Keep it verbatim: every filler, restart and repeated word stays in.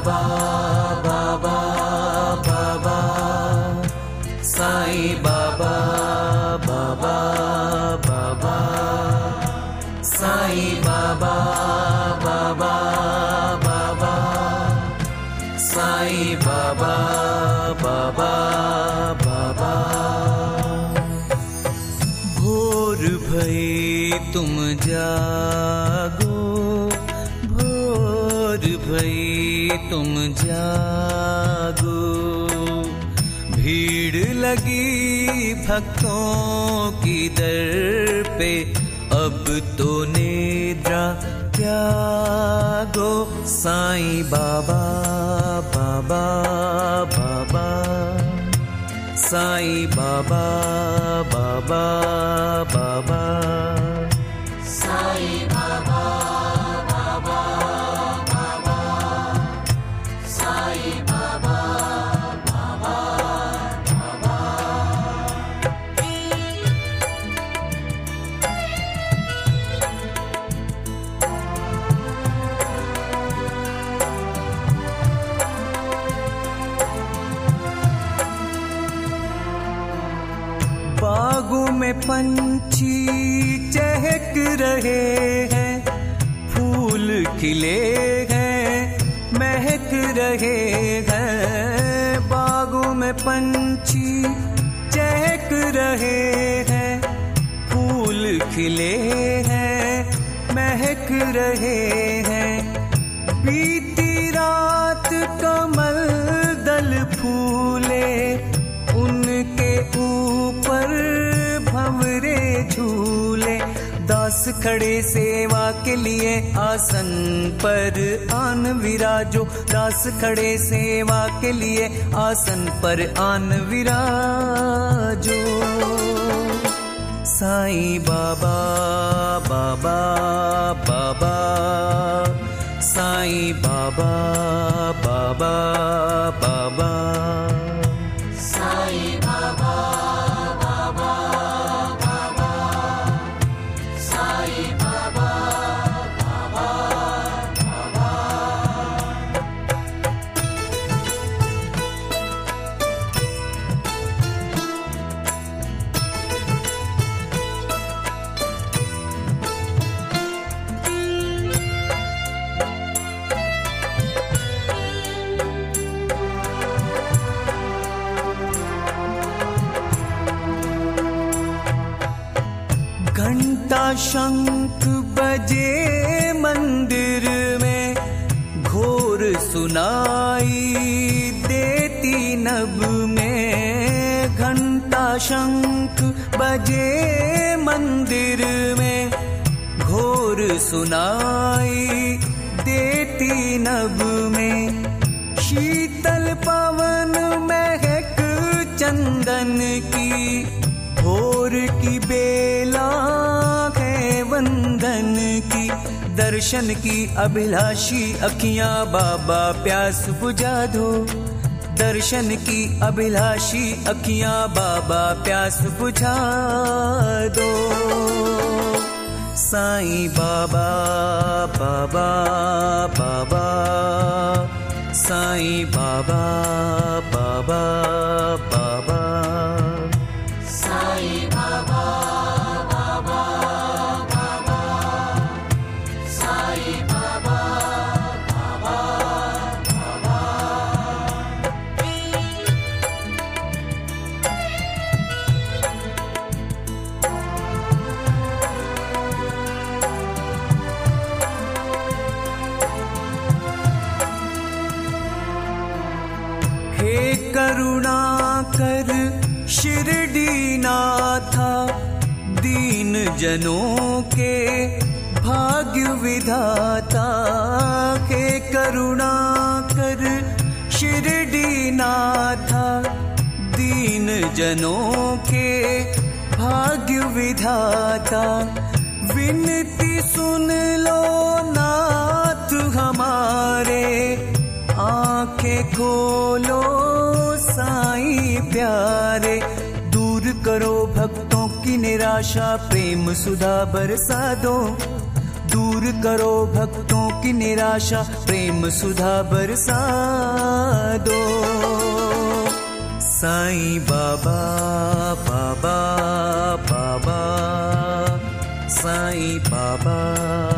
बाबा बाबा बाबा, साईं बाबा बाबा बाबा, साईं बाबा बाबा बाबा, साईं बाबा बाबा बाबा। भोर भई तुम जागो, भोर भई तुम जागो, भीड़ लगी भक्तों की दर पे, अब तो निद्रा त्यागो, साईं बाबा बाबा बाबा, साईं बाबा बाबा बाबा, साईं बाबा बाबा बाबा, साईं बाबा बाबा बाबा। बागों में पंछी चहक रहे हैं, फूल खिले हैं महक रहे हैं, बागों में पंछी चहक रहे हैं, फूल खिले हैं महक रहे हैं, बीती रात कमल दल फूले, उनके ऊपर भंवरे झूले, दास खड़े सेवा के लिए आसन पर आन विराजो, दास खड़े सेवा के लिए आसन पर आन विराजो, साईं बाबा बाबा बाबा, साईं बाबा बाबा बाबा, साईं बाबा बाबा बाबा, साईं बाबा बाबा बाबा। घंटा शंख बजे मंदिर में, घोर सुनाई देती नभ में, घंटा शंख बजे मंदिर में, घोर सुनाई देती नभ में, शीतल पवन महक चंदन की, भोर की बेला है वंदन की, दर्शन की अभिलाषी अखियां बाबा प्यास बुझा दो, दर्शन की अभिलाषी अखियां बाबा प्यास बुझा दो, साईं बाबा बाबा बाबा, साईं बाबा बाबा बाबा, साईं बाबा बाबा बाबा, साईं बाबा बाबा बाबा। हे करुणा कर शिरडी नाथा, दीन जनों के भाग्य विधाता, हे करुणा कर शिरडी नाथा, दीन जनों के भाग्य विधाता, विनती सुन लो नाथ हमारे, आंखें खोलो साईं प्यारे, दूर करो भक्तों की निराशा, प्रेम सुधा बरसा दो, दूर करो भक्तों की निराशा, प्रेम सुधा बरसा दो। साईं बाबा बाबा बाबा, साईं बाबा